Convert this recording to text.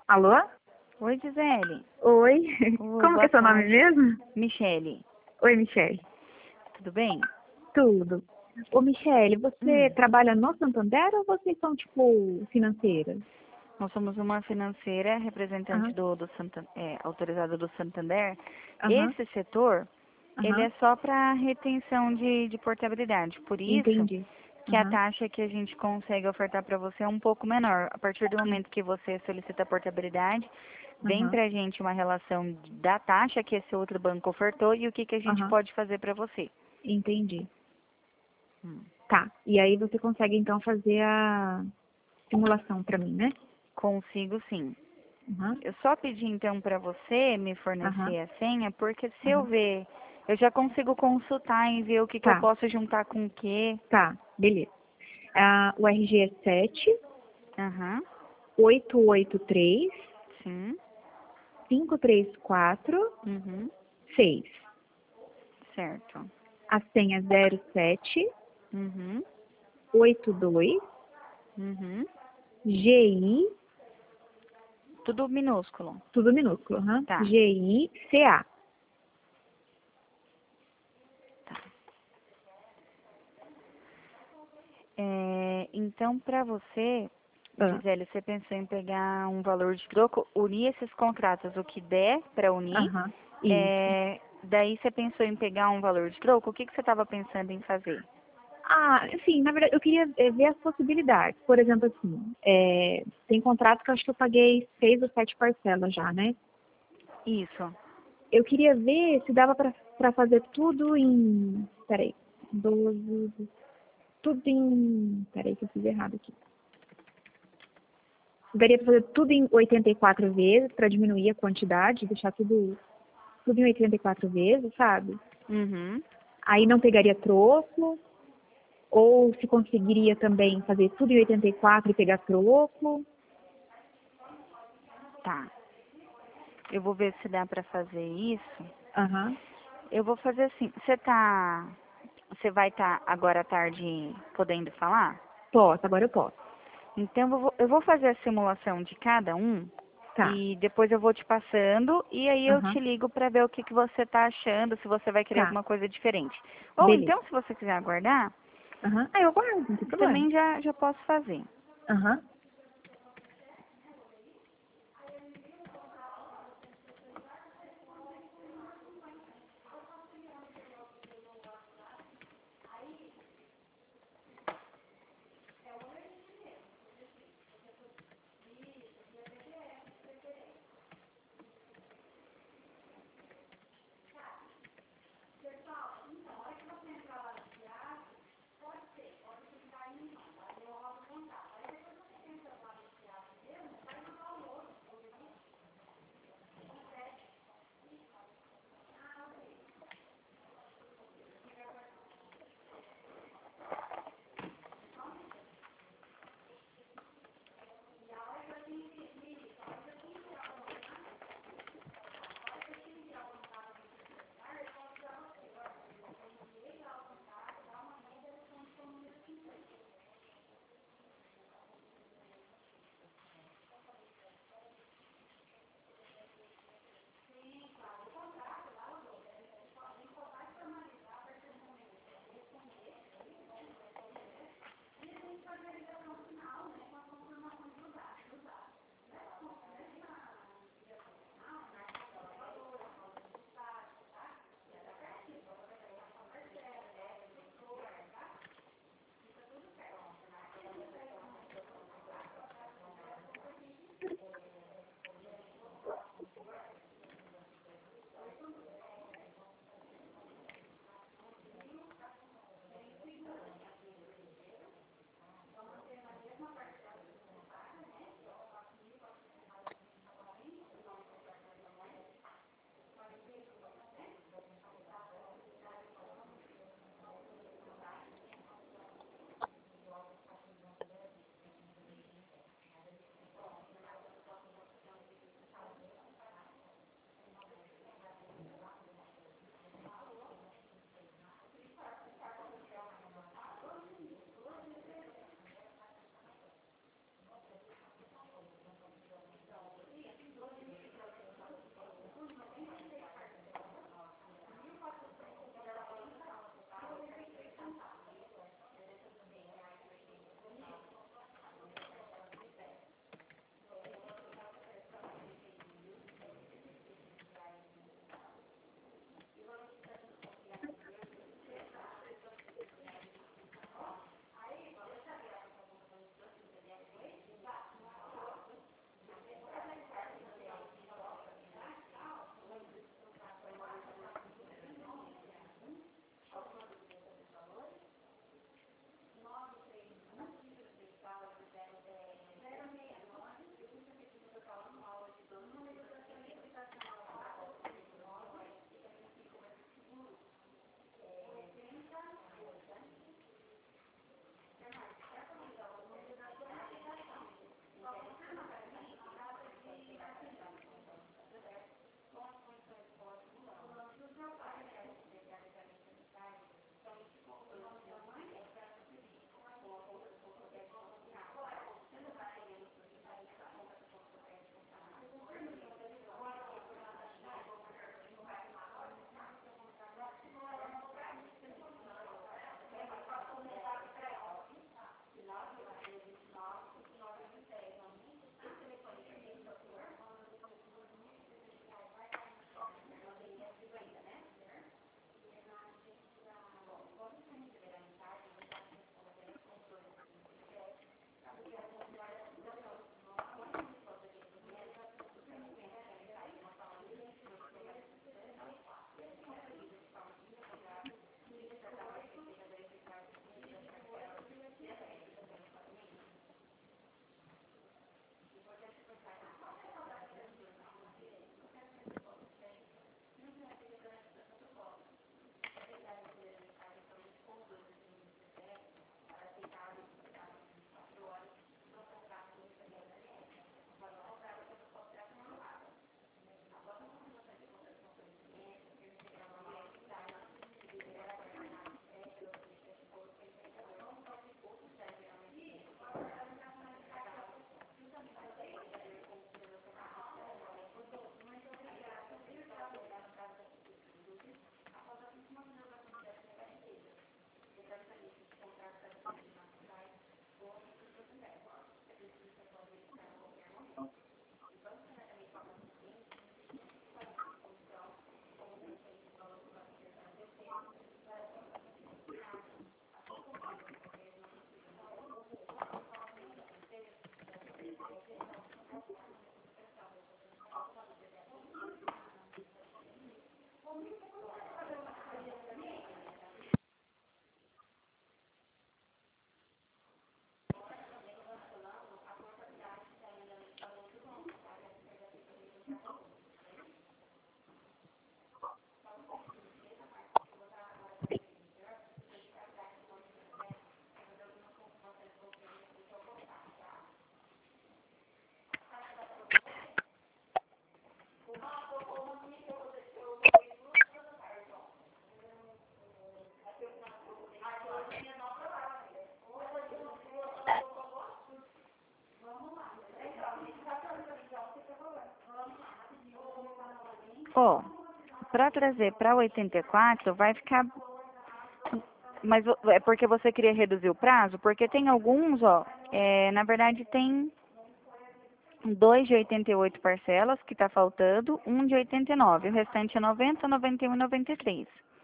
Alô? Oi, Gisele. Oi. Oi, Como que boa é seu nome tarde. mesmo? Michele. Oi, Michele. Tudo bem? Tudo. Ô, Michele, você Hum. trabalha no Santander ou vocês são, tipo, financeiras? Nós somos uma financeira representante Aham, autorizada do Santander. aham, Esse setor, ele aham. é só para retenção de portabilidade. Por isso Entendi. que a Aham, taxa que a gente consegue ofertar para você é um pouco menor. A partir do momento que você solicita a portabilidade, vem aham, para a gente uma relação da taxa que esse outro banco ofertou e o que a gente aham. pode fazer para você. Entendi. Hum. Tá. E aí você consegue, então, fazer a simulação pra mim, né? Consigo sim. Aham, Eu só pedi então para você me aham, fornecer a senha, porque se eu aham. ver, eu já consigo consultar e ver o que eu Tá, posso juntar com o quê. tá. Beleza. O RG é Aham, 7-883 sim. 534 Uhum, 6. certo. A senha é uhum, 0782 uhum. GI, Tudo minúsculo. tudo minúsculo, Tá, GICA. tá. Então, para você, Ah, Gisele, você pensou em pegar um valor de troco, unir esses contratos, o que der para unir. aham, isso. Daí você pensou em pegar um valor de troco? O que você estava pensando em fazer? Assim, na verdade, eu queria ver as possibilidades. Por exemplo, assim, tem contrato que eu acho que eu paguei 6 ou 7 parcelas já, né? Isso. Eu queria ver se dava pra fazer tudo em. Peraí. 12. Tudo em. Peraí, que eu fiz errado aqui. Daria pra fazer tudo em 84 vezes, pra diminuir a quantidade, deixar tudo em 84 vezes, sabe? Uhum. Aí não pegaria troco, ou se conseguiria também fazer tudo em 84 e pegar troco. Tá. Eu vou ver se dá pra fazer isso. Aham. Eu vou fazer assim. Você vai estar agora à tarde podendo falar? Posso, agora eu posso. Então eu vou fazer a simulação de cada um Tá. e depois eu vou te passando e aí eu te Aham. ligo pra ver o que você tá achando, se você vai querer Tá. alguma coisa diferente. Ou Beleza. então, se você quiser aguardar, Aham. Eu guardo, não tem problema. também já posso fazer. Aham. Ó, para trazer para 84 vai ficar. Mas é porque você queria reduzir o prazo? Porque tem alguns, ó, na verdade tem dois de 88 parcelas que tá faltando, um de 89, o restante é 90, 91 e 93.